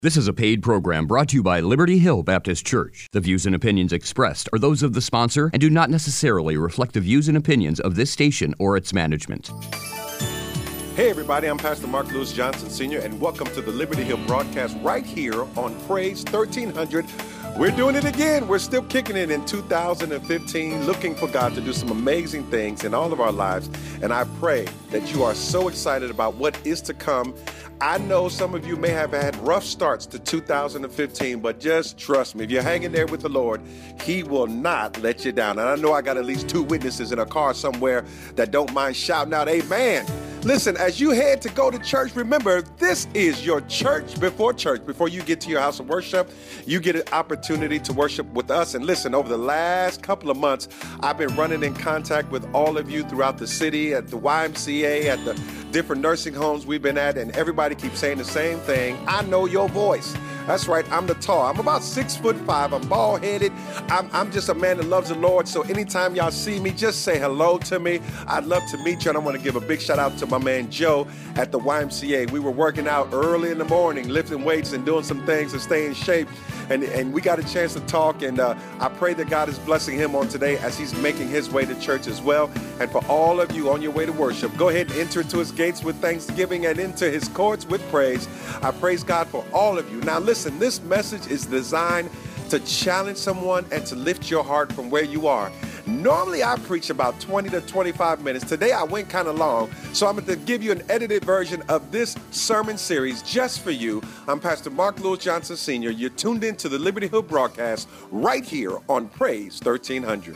This is a paid program brought to you by Liberty Hill Baptist Church. The views and opinions expressed are those of the sponsor and do not necessarily reflect the views and opinions of this station or its management. Hey everybody, I'm Pastor Mark Lewis Johnson Sr. and welcome to the Liberty Hill broadcast right here on Praise 1300. We're doing it again. We're still kicking it in 2015, looking for God to do some amazing things in all of our lives. And I pray that you are so excited about what is to come. I know some of you may have had rough starts to 2015, but just trust me, if you're hanging there with the Lord, He will not let you down. And I know I got at least two witnesses in a car somewhere that don't mind shouting out, amen. Listen, as you head to go to church, remember, this is your church. Before you get to your house of worship, you get an opportunity to worship with us. And listen, over the last couple of months, I've been running in contact with all of you throughout the city, at the YMCA, at the different nursing homes we've been at, and everybody keeps saying the same thing. I know your voice. That's right, I'm the tall. I'm about 6'5". I'm bald-headed. I'm just a man that loves the Lord. So anytime y'all see me, just say hello to me. I'd love to meet you, and I want to give a big shout out to my man Joe at the YMCA. We were working out early in the morning, lifting weights and doing some things to stay in shape. And we got a chance to talk, and I pray that God is blessing him on today as he's making his way to church as well. And for all of you on your way to worship, go ahead and enter into his gates with thanksgiving and into his courts with praise. I praise God for all of you. Now listen, this message is designed to challenge someone and to lift your heart from where you are. Normally I preach about 20 to 25 minutes. Today I went kind of long, so I'm going to give you an edited version of this sermon series just for you. I'm Pastor Mark Lewis Johnson Sr. You're tuned in to the Liberty Hill broadcast right here on Praise 1300.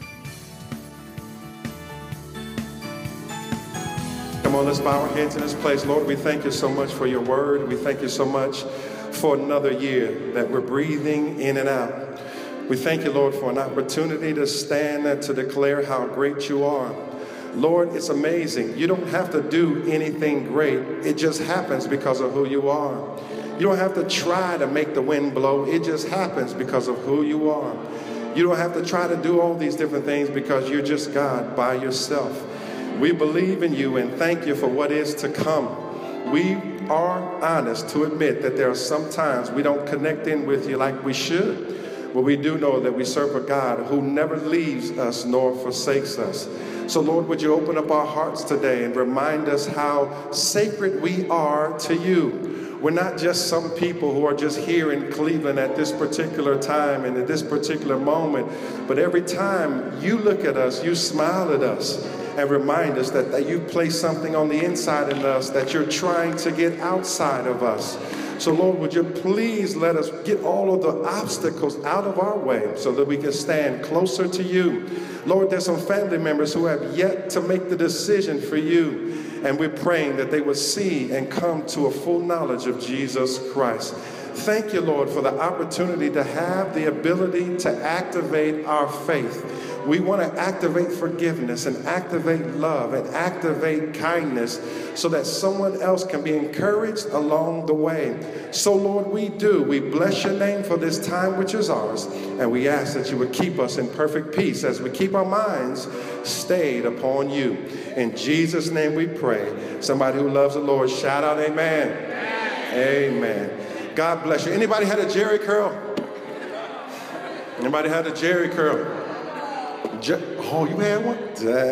Come on, let's bow our heads in this place. Lord, we thank you so much for your word. We thank you so much for another year that we're breathing in and out. We thank you, Lord, for an opportunity to stand and to declare how great you are. Lord, it's amazing. You don't have to do anything great. It just happens because of who you are. You don't have to try to make the wind blow. It just happens because of who you are. You don't have to try to do all these different things because you're just God by yourself. We believe in you and thank you for what is to come. We are honest to admit that there are some times we don't connect in with you like we should. But we do know that we serve a God who never leaves us nor forsakes us. So, Lord, would you open up our hearts today and remind us how sacred we are to you. We're not just some people who are just here in Cleveland at this particular time and at this particular moment, but every time you look at us, you smile at us and remind us that you place something on the inside of us that you're trying to get outside of us. So, Lord, would you please let us get all of the obstacles out of our way so that we can stand closer to you. Lord, there's some family members who have yet to make the decision for you, and we're praying that they would see and come to a full knowledge of Jesus Christ. Thank you, Lord, for the opportunity to have the ability to activate our faith. We want to activate forgiveness and activate love and activate kindness so that someone else can be encouraged along the way. So, Lord, we bless your name for this time which is ours, and we ask that you would keep us in perfect peace as we keep our minds stayed upon you. In Jesus' name we pray. Somebody who loves the Lord, shout out amen. Amen. God bless you. Anybody had a Jerry curl? Anybody had a Jerry curl? Oh, you had one?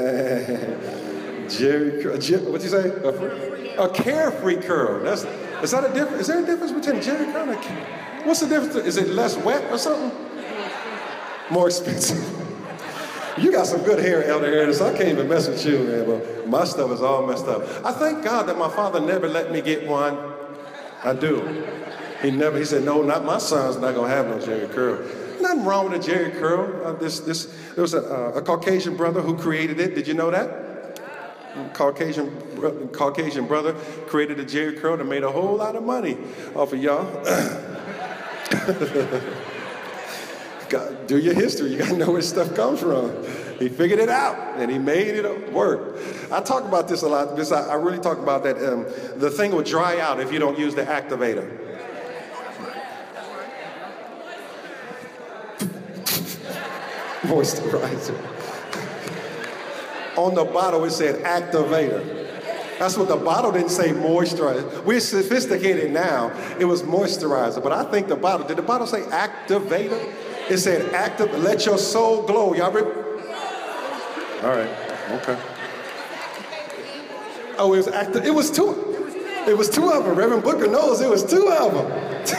Jerry curl. What'd you say? A carefree curl. Is that a difference? Is there a difference between a Jerry curl and a carefree? What's the difference? Is it less wet or something? More expensive. You got some good hair, Elder Aaron, so I can't even mess with you, man. But my stuff is all messed up. I thank God that my father never let me get one. I do. He said, no, not my son's not going to have no Jerry curl. Nothing wrong with a Jerry curl. There was a Caucasian brother who created it. Did you know that? Caucasian brother created a Jerry curl and made a whole lot of money off of y'all. God, do your history. You got to know where stuff comes from. He figured it out, and he made it work. I talk about this a lot because I really talk about that. The thing will dry out if you don't use the activator. Moisturizer. On the bottle it said activator. That's what the bottle didn't say, moisturizer. We're sophisticated now. It was moisturizer. But I think did the bottle say activator? It said let your soul glow. Y'all ready? All right, okay. Oh, it was two. It was two of them. Reverend Booker knows it was two of them.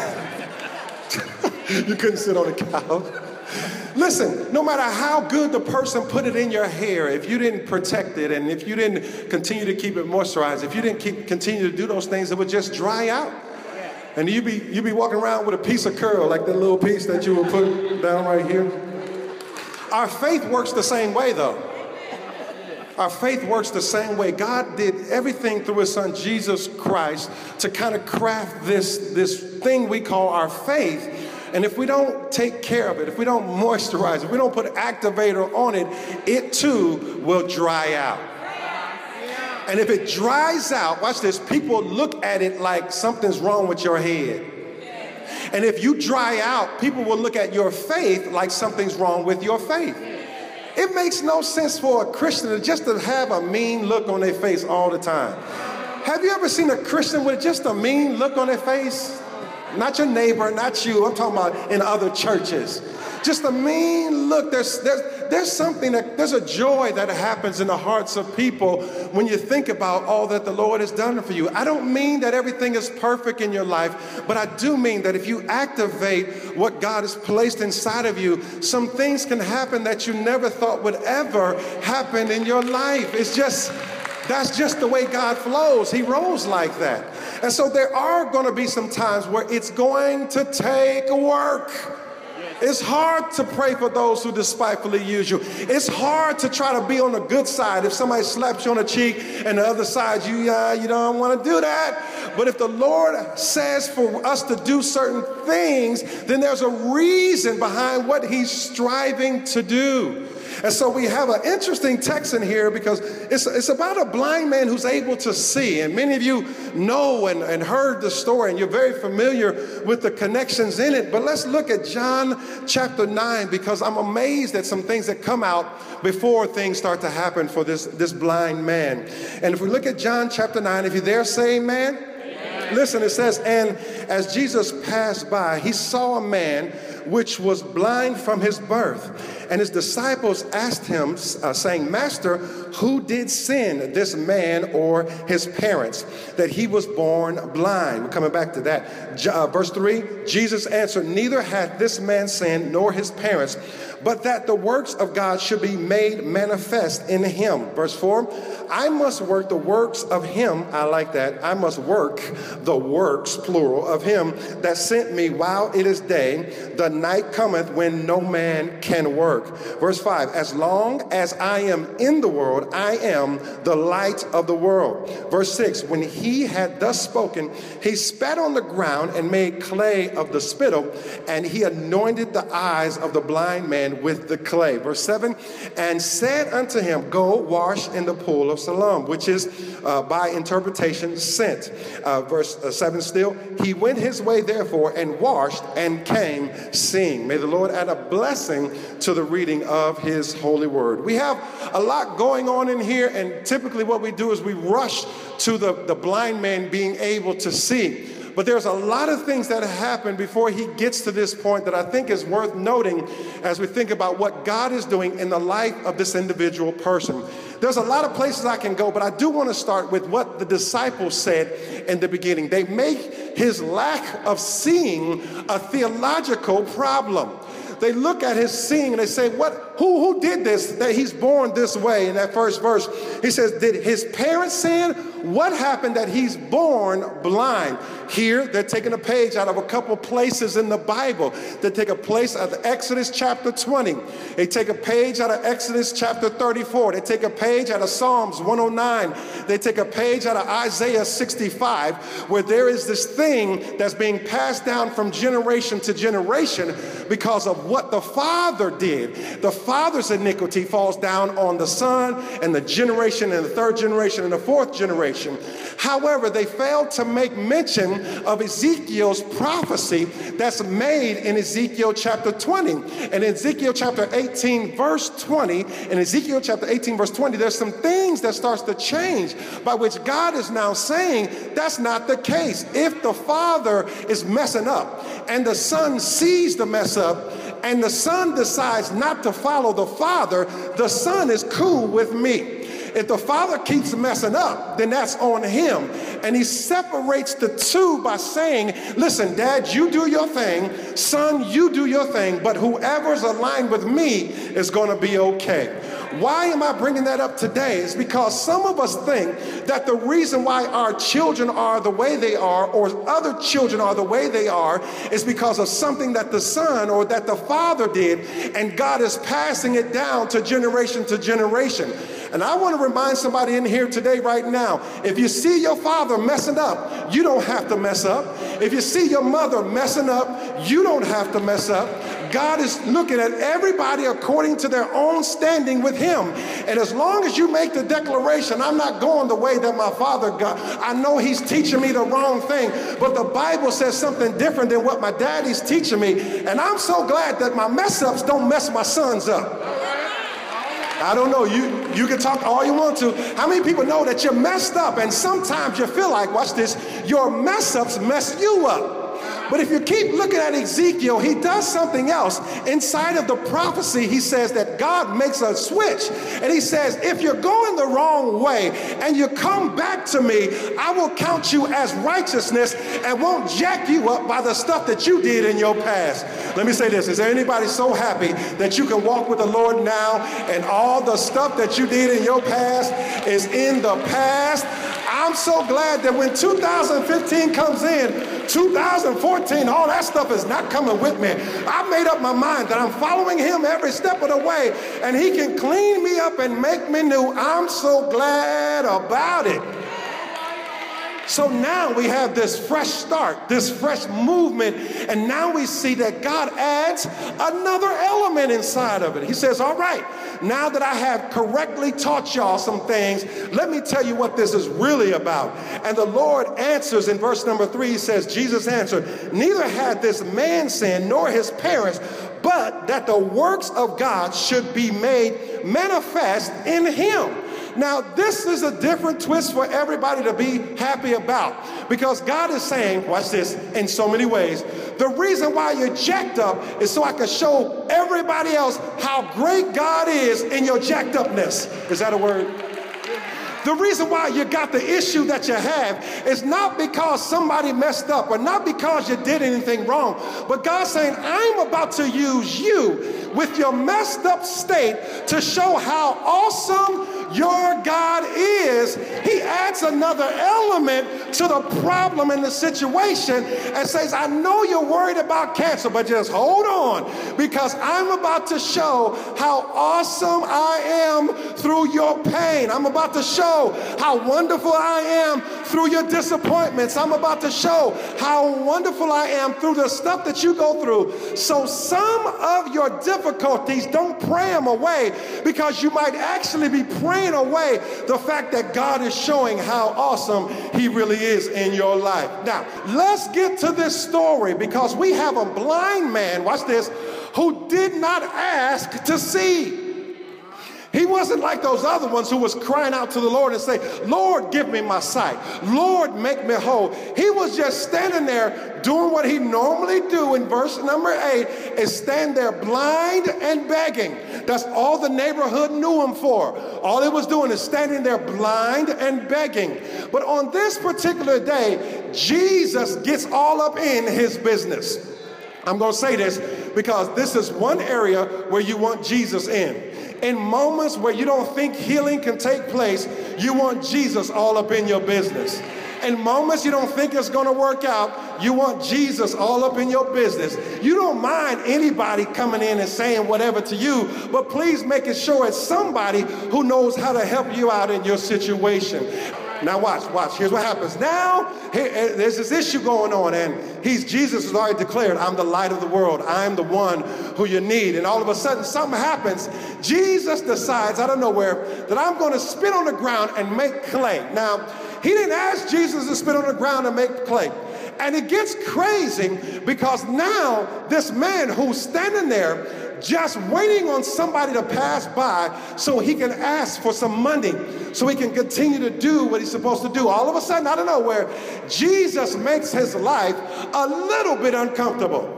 You couldn't sit on the couch. Listen, no matter how good the person put it in your hair, if you didn't protect it and if you didn't continue to keep it moisturized, if you didn't continue to do those things, it would just dry out. And you'd be walking around with a piece of curl, like that little piece that you would put down right here. Our faith works the same way, though. Our faith works the same way. God did everything through his son, Jesus Christ, to kind of craft this thing we call our faith. And if we don't take care of it, if we don't moisturize it, if we don't put activator on it, it too will dry out. And if it dries out, watch this, people look at it like something's wrong with your head. And if you dry out, people will look at your faith like something's wrong with your faith. It makes no sense for a Christian just to have a mean look on their face all the time. Have you ever seen a Christian with just a mean look on their face? Not your neighbor, not you. I'm talking about in other churches. Just a mean look. There's something there's a joy that happens in the hearts of people when you think about all that the Lord has done for you. I don't mean that everything is perfect in your life, but I do mean that if you activate what God has placed inside of you, some things can happen that you never thought would ever happen in your life. That's just the way God flows. He rolls like that. And so there are going to be some times where it's going to take work. It's hard to pray for those who despitefully use you. It's hard to try to be on the good side if somebody slaps you on the cheek and the other side, you don't want to do that. But if the Lord says for us to do certain things, then there's a reason behind what he's striving to do. And so we have an interesting text in here because it's about a blind man who's able to see. And many of you know and heard the story, and you're very familiar with the connections in it. But let's look at John chapter 9, because I'm amazed at some things that come out before things start to happen for this blind man. And if we look at John chapter 9, if you're there, say amen. Amen. Listen, it says, and as Jesus passed by, he saw a man which was blind from his birth. And his disciples asked him, saying, Master, who did sin, this man or his parents, that he was born blind? We're coming back to that. Verse 3, Jesus answered, neither hath this man sinned nor his parents, but that the works of God should be made manifest in him. Verse 4, I must work the works of him. I like that. I must work the works, plural, of him that sent me while it is day. The night cometh when no man can work. Verse 5, as long as I am in the world, I am the light of the world. Verse 6, when he had thus spoken, he spat on the ground and made clay of the spittle, and he anointed the eyes of the blind man with the clay. Verse 7, and said unto him, go wash in the pool of Siloam, which is by interpretation sent. Verse 7 still, he went his way therefore and washed and came seeing. May the Lord add a blessing to the reading of his holy word. We have a lot going on in here, and typically what we do is we rush to the blind man being able to see. But there's a lot of things that happen before he gets to this point that I think is worth noting as we think about what God is doing in the life of this individual person. There's a lot of places I can go, but I do want to start with what the disciples said in the beginning. They make his lack of seeing a theological problem. They look at his seeing and they say, who did this, that he's born this way? In that first verse, he says, did his parents sin? What happened that he's born blind? Here, they're taking a page out of a couple places in the Bible. They take a place out of Exodus chapter 20. They take a page out of Exodus chapter 34. They take a page out of Psalms 109. They take a page out of Isaiah 65, where there is this thing that's being passed down from generation to generation because of what the Father did. The father's iniquity falls down on the son and the generation and the third generation and the fourth generation. However, they failed to make mention of Ezekiel's prophecy that's made in Ezekiel chapter 20. And in Ezekiel chapter 18, verse 20, in Ezekiel chapter 18, verse 20, there's some things that starts to change by which God is now saying that's not the case. If the father is messing up and the son sees the mess up and the son decides not to follow the father, the son is cool with me. If the father keeps messing up, then that's on him. And he separates the two by saying, listen, Dad, you do your thing. Son, you do your thing. But whoever's aligned with me is going to be okay. Why am I bringing that up today? It's because some of us think that the reason why our children are the way they are, or other children are the way they are, is because of something that the son or that the father did, and God is passing it down to generation to generation. And I want to remind somebody in here today right now, if you see your father messing up, you don't have to mess up. If you see your mother messing up, you don't have to mess up. God is looking at everybody according to their own standing with him. And as long as you make the declaration, I'm not going the way that my father got. I know he's teaching me the wrong thing, but the Bible says something different than what my daddy's teaching me. And I'm so glad that my mess ups don't mess my sons up. I don't know, you can talk all you want to. How many people know that you're messed up and sometimes you feel like, watch this, your mess ups mess you up? But if you keep looking at Ezekiel, he does something else. Inside of the prophecy, he says that God makes a switch. And he says, if you're going the wrong way and you come back to me, I will count you as righteousness and won't jack you up by the stuff that you did in your past. Let me say this. Is there anybody so happy that you can walk with the Lord now and all the stuff that you did in your past is in the past? I'm so glad that when 2015 comes in, 2014, all that stuff is not coming with me. I made up my mind that I'm following him every step of the way, and he can clean me up and make me new. I'm so glad about it. So now we have this fresh start, this fresh movement, and now we see that God adds another element inside of it. He says, all right, now that I have correctly taught y'all some things, let me tell you what this is really about. And the Lord answers in verse number 3, he says, Jesus answered, neither had this man sinned nor his parents, but that the works of God should be made manifest in him. Now, this is a different twist for everybody to be happy about, because God is saying, watch this, in so many ways, the reason why you're jacked up is so I can show everybody else how great God is in your jacked upness. Is that a word? The reason why you got the issue that you have is not because somebody messed up or not because you did anything wrong, but God's saying, I'm about to use you with your messed up state to show how awesome your God is. He adds another element to the problem and the situation and says, I know you're worried about cancer, but just hold on, because I'm about to show how awesome I am through your pain. I'm about to show how wonderful I am through your disappointments. I'm about to show how wonderful I am through the stuff that you go through. So some of your difficulties, don't pray them away, because you might actually be praying away the fact that God is showing how awesome he really is in your life. Now, let's get to this story, because we have a blind man, watch this, who did not ask to see. He wasn't like those other ones who was crying out to the Lord and say, Lord, give me my sight. Lord, make me whole. He was just standing there doing what he normally do in verse number 8, is stand there blind and begging. That's all the neighborhood knew him for. All he was doing is standing there blind and begging. But on this particular day, Jesus gets all up in his business. I'm going to say this because this is one area where you want Jesus in. In moments where you don't think healing can take place, you want Jesus all up in your business. In moments you don't think it's going to work out, you want Jesus all up in your business. You don't mind anybody coming in and saying whatever to you, but please make it sure it's somebody who knows how to help you out in your situation. Now watch. Here's what happens. Now, there's this issue going on, and Jesus has already declared, I'm the light of the world. I'm the one who you need. And all of a sudden, something happens. Jesus decides out of nowhere that I'm going to spit on the ground and make clay. Now, he didn't ask Jesus to spit on the ground and make clay. And it gets crazy because now this man who's standing there just waiting on somebody to pass by so he can ask for some money, so he can continue to do what he's supposed to do. All of a sudden, out of nowhere, Jesus makes his life a little bit uncomfortable.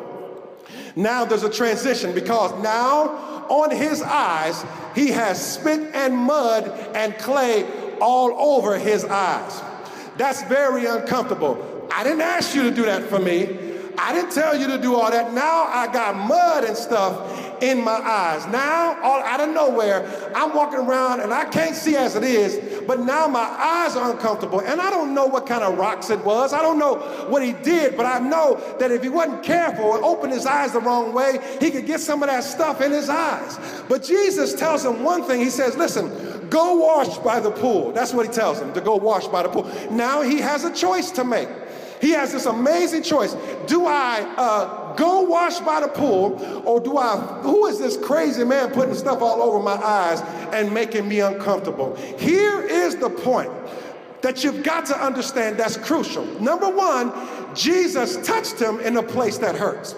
Now there's a transition because now on his eyes, he has spit and mud and clay all over his eyes. That's very uncomfortable. I didn't ask you to do that for me. I didn't tell you to do all that. Now I got mud and stuff in my eyes. Now, all out of nowhere, I'm walking around and I can't see as it is, but now my eyes are uncomfortable. And I don't know what kind of rocks it was. I don't know what he did, but I know that if he wasn't careful and opened his eyes the wrong way, he could get some of that stuff in his eyes. But Jesus tells him one thing. He says, listen, go wash by the pool. That's what he tells him, to go wash by the pool. Now he has a choice to make. He has this amazing choice. Do I go wash by the pool, or who is this crazy man putting stuff all over my eyes and making me uncomfortable? Here is the point that you've got to understand that's crucial. Number one, Jesus touched him in a place that hurts.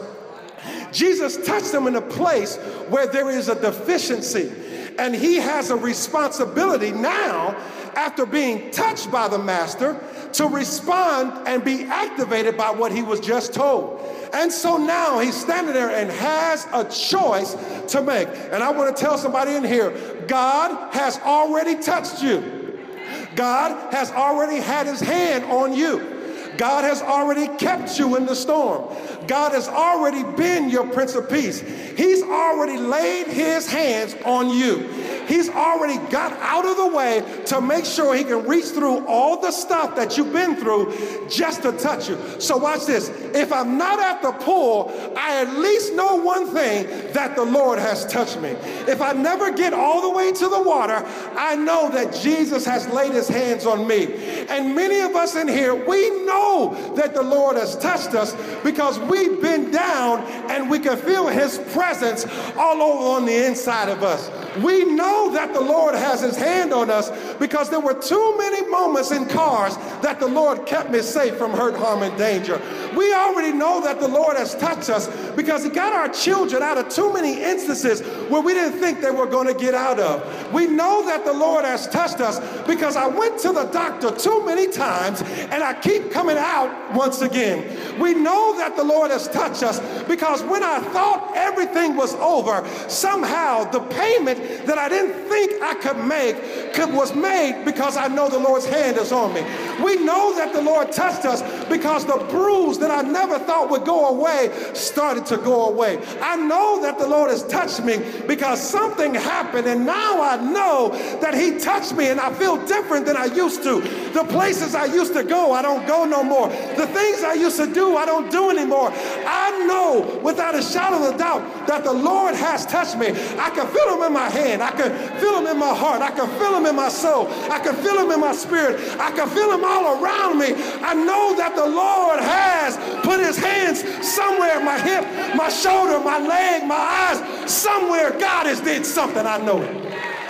Jesus touched him in a place where there is a deficiency, and he has a responsibility now, after being touched by the master, to respond and be activated by what he was just told. And so now he's standing there and has a choice to make. And I want to tell somebody in here, God has already touched you. God has already had his hand on you. God has already kept you in the storm. God has already been your Prince of Peace. He's already laid his hands on you. He's already got out of the way to make sure he can reach through all the stuff that you've been through just to touch you. So watch this. If I'm not at the pool, I at least know one thing, that the Lord has touched me. If I never get all the way to the water, I know that Jesus has laid his hands on me. And many of us in here, we know that the Lord has touched us because we've been down and we can feel his presence all over on the inside of us. We know that the Lord has his hand on us because there were too many moments in cars that the Lord kept me safe from hurt, harm, and danger. We already know that the Lord has touched us because he got our children out of too many instances where we didn't think they were going to get out of. We know that the Lord has touched us because I went to the doctor too many times and I keep coming out once again. We know that the Lord has touched us because when I thought everything was over, somehow the payment that I didn't think I could make was made because I know the Lord's hand is on me. We know that the Lord touched us because the bruise that I never thought would go away started to go away. I know that the Lord has touched me because something happened, and now I know that he touched me and I feel different than I used to. The places I used to go, I don't go no more. The things I used to do, I don't do anymore. I know without a shadow of a doubt that the Lord has touched me. I can feel him in my hand. I can feel him in my heart. I can feel him in my soul. I can feel him in my spirit. I can feel him all around me. I know that the Lord has put his hands somewhere, my hip, my shoulder, my leg, my eyes, somewhere God has did something. I know it.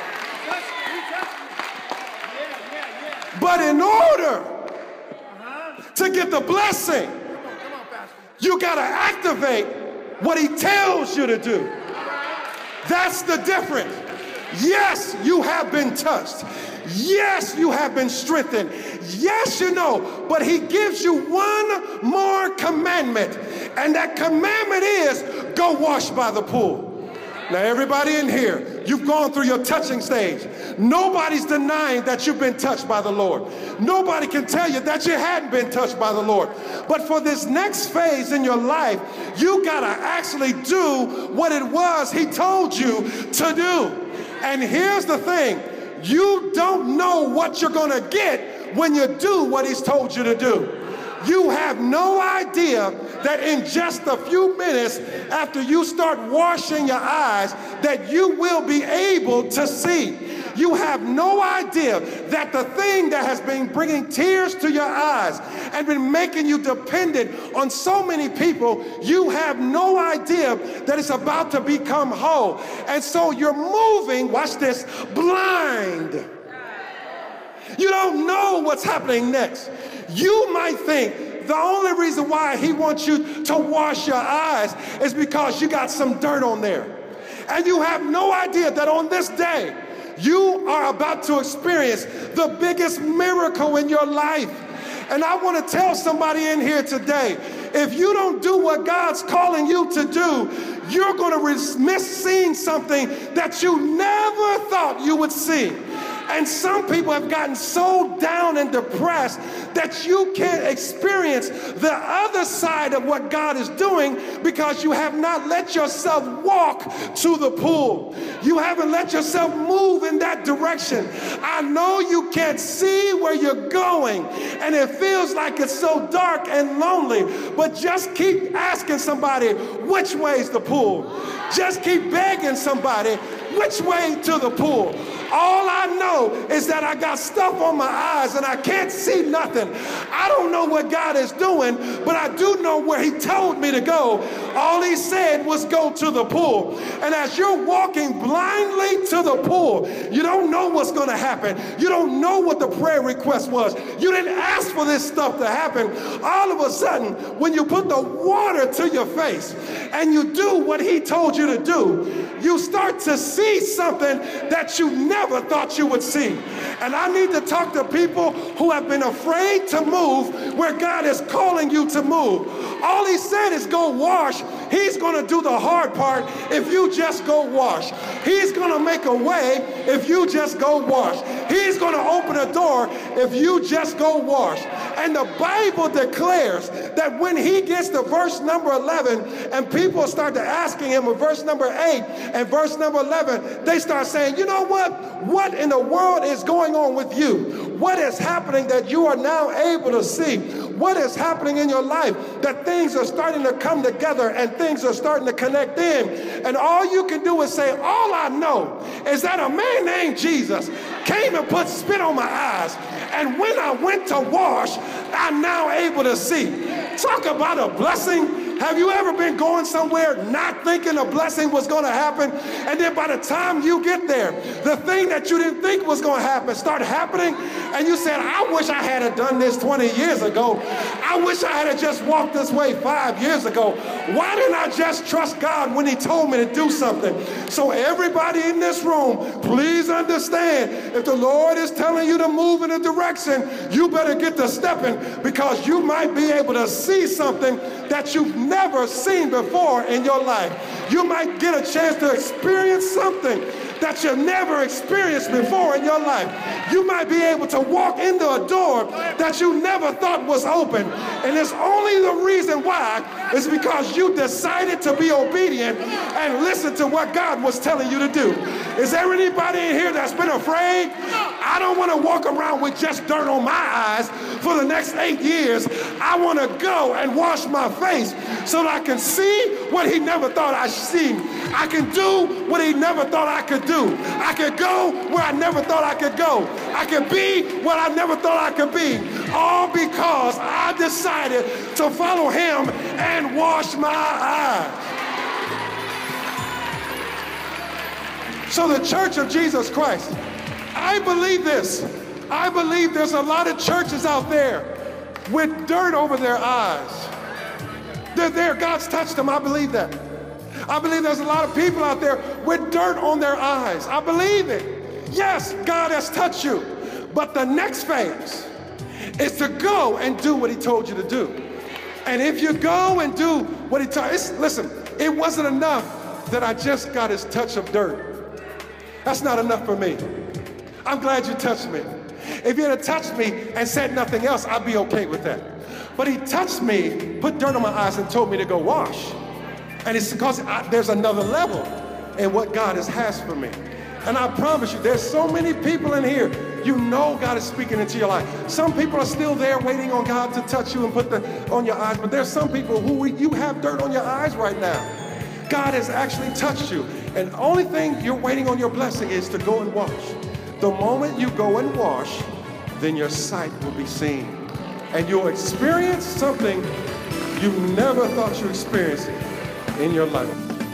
But in order to get the blessing, you got to activate what he tells you to do. That's the difference. Yes, you have been touched. Yes, you have been strengthened. Yes, you know, but he gives you one more commandment. And that commandment is go wash by the pool. Now, everybody in here, you've gone through your touching stage. Nobody's denying that you've been touched by the Lord. Nobody can tell you that you hadn't been touched by the Lord. But for this next phase in your life, you got to actually do what it was he told you to do. And here's the thing. You don't know what you're going to get when you do what he's told you to do. You have no idea that in just a few minutes after you start washing your eyes that you will be able to see. You have no idea that the thing that has been bringing tears to your eyes and been making you dependent on so many people, you have no idea that it's about to become whole. And so you're moving, watch this, blind. You don't know what's happening next. You might think the only reason why he wants you to wash your eyes is because you got some dirt on there. And you have no idea that on this day, you are about to experience the biggest miracle in your life. And I want to tell somebody in here today, if you don't do what God's calling you to do, you're going to miss seeing something that you never thought you would see. And some people have gotten so down and depressed that you can't experience the other side of what God is doing because you have not let yourself walk to the pool. You haven't let yourself move in that direction. I know you can't see where you're going and it feels like it's so dark and lonely, but just keep asking somebody, which way's the pool? Just keep begging somebody, which way to the pool? All I know is that I got stuff on my eyes and I can't see nothing. I don't know what God is doing, but I do know where he told me to go. All he said was go to the pool. And as you're walking blindly to the pool, you don't know what's going to happen. You don't know what the prayer request was. You didn't ask for this stuff to happen. All of a sudden, when you put the water to your face and you do what he told you to do, you start to see something that you never thought you would see. And I need to talk to people who have been afraid to move where God is calling you to move. All he said is go wash. He's going to do the hard part if you just go wash. He's going to make a way if you just go wash. He's going to open a door if you just go wash. And the Bible declares that when he gets to verse number 11 and people start to asking him in verse number 8 and verse number 11, they start saying, you know what? What in the world is going on with you? What is happening that you are now able to see? What is happening in your life that things are starting to come together and things are starting to connect in? And all you can do is say, all I know is that a man named Jesus came and put spit on my eyes. And when I went to wash, I'm now able to see. Talk about a blessing. Have you ever been going somewhere not thinking a blessing was going to happen? And then by the time you get there, the thing that you didn't think was going to happen started happening. And you said, I wish I had done this 20 years ago. I wish I had just walked this way 5 years ago. Why didn't I just trust God when he told me to do something? So everybody in this room, please understand, if the Lord is telling you to move in a direction, you better get to stepping because you might be able to see something that you've never seen before in your life. You might get a chance to experience something that you've never experienced before in your life. You might be able to walk into a door that you never thought was open. And it's only the reason why is because you decided to be obedient and listen to what God was telling you to do. Is there anybody in here that's been afraid? I don't want to walk around with just dirt on my eyes for the next 8 years. I want to go and wash my face so that I can see what he never thought I'd see. I can do what he never thought I could do. I can go where I never thought I could go. I can be what I never thought I could be. All because I decided to follow him and wash my eyes. So the Church of Jesus Christ, I believe this. I believe there's a lot of churches out there with dirt over their eyes. They're there. God's touched them. I believe that. I believe there's a lot of people out there with dirt on their eyes. I believe it. Yes, God has touched you. But the next phase is to go and do what he told you to do. And if you go and do what he told you, listen, it wasn't enough that I just got his touch of dirt. That's not enough for me. I'm glad you touched me. If you had touched me and said nothing else, I'd be okay with that. But he touched me, put dirt on my eyes, and told me to go wash. And it's because there's another level in what God has for me. And I promise you, there's so many people in here, you know God is speaking into your life. Some people are still there waiting on God to touch you and put on your eyes, but there's some people who you have dirt on your eyes right now. God has actually touched you. And the only thing you're waiting on your blessing is to go and wash. The moment you go and wash, then your sight will be seen. And you'll experience something you never thought you experienced in your life.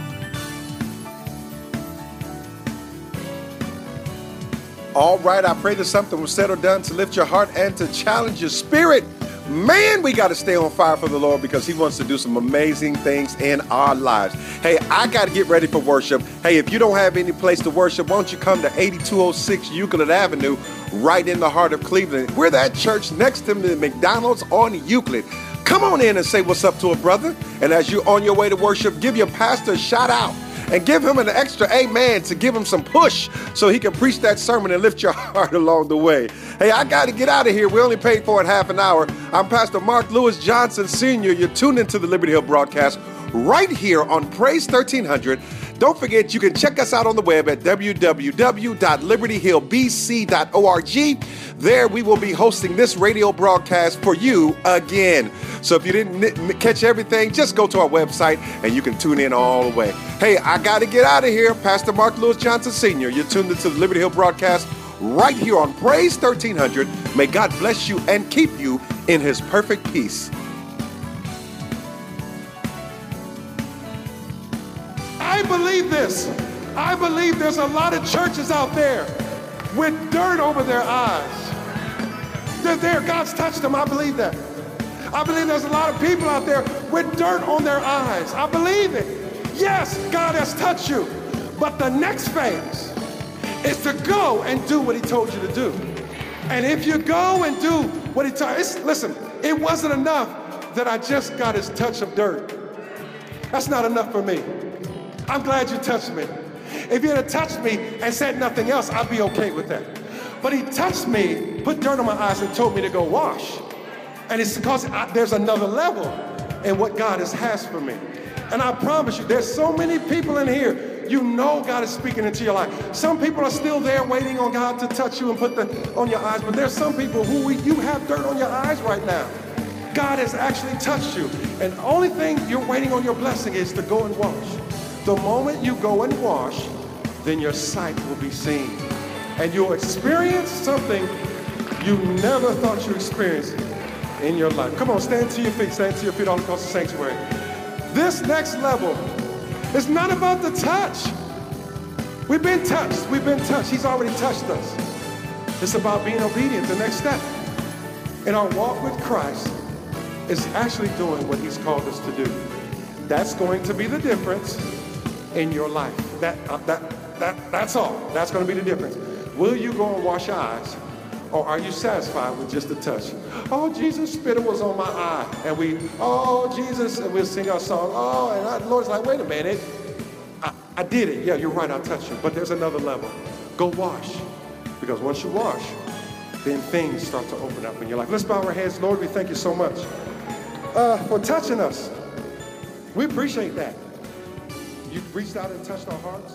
All right, I pray that something was said or done to lift your heart and to challenge your spirit. Man, we got to stay on fire for the Lord because he wants to do some amazing things in our lives. Hey, I got to get ready for worship. Hey, if you don't have any place to worship, why don't you come to 8206 Euclid Avenue, right in the heart of Cleveland. We're that church next to the McDonald's on Euclid. Come on in and say what's up to a brother. And as you're on your way to worship, give your pastor a shout out. And give him an extra amen to give him some push so he can preach that sermon and lift your heart along the way. Hey, I got to get out of here. We only paid for it half an hour. I'm Pastor Mark Lewis Johnson, Sr. You're tuned into the Liberty Hill broadcast right here on Praise 1300. Don't forget, you can check us out on the web at www.libertyhillbc.org. There we will be hosting this radio broadcast for you again. So if you didn't catch everything, just go to our website and you can tune in all the way. Hey, I got to get out of here. Pastor Mark Lewis Johnson, Sr. You're tuned into the Liberty Hill broadcast right here on Praise 1300. May God bless you and keep you in his perfect peace. I believe this. I believe there's a lot of churches out there with dirt over their eyes. They're there. God's touched them. I believe that. I believe there's a lot of people out there with dirt on their eyes. I believe it. Yes, God has touched you. But the next phase is to go and do what he told you to do. And if you go and do what he told you, listen, it wasn't enough that I just got his touch of dirt. That's not enough for me. I'm glad you touched me. If you had touched me and said nothing else, I'd be okay with that. But he touched me, put dirt on my eyes, and told me to go wash. And it's because there's another level in what God has for me. And I promise you, there's so many people in here, you know God is speaking into your life. Some people are still there waiting on God to touch you and put on your eyes, but there's some people who you have dirt on your eyes right now. God has actually touched you. And the only thing you're waiting on your blessing is to go and wash. The moment you go and wash, then your sight will be seen. And you'll experience something you never thought you experienced in your life. Come on, stand to your feet. Stand to your feet all across the sanctuary. This next level is not about the touch. We've been touched. We've been touched. He's already touched us. It's about being obedient. The next step in our walk with Christ is actually doing what he's called us to do. That's going to be the difference in your life. That's all. That's going to be the difference. Will you go and wash your eyes, or are you satisfied with just a touch? Oh, Jesus' spittle was on my eye, and oh, Jesus, and we'll sing our song. Oh, and the Lord's like, wait a minute. I did it. Yeah, you're right. I'll touch you. But there's another level. Go wash, because once you wash, then things start to open up in your life. Let's bow our heads. Lord, we thank you so much for touching us. We appreciate that. You've reached out and touched our hearts.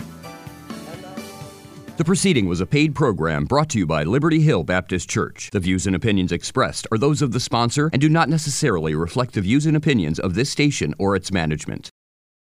The proceeding was a paid program brought to you by Liberty Hill Baptist Church. The views and opinions expressed are those of the sponsor and do not necessarily reflect the views and opinions of this station or its management.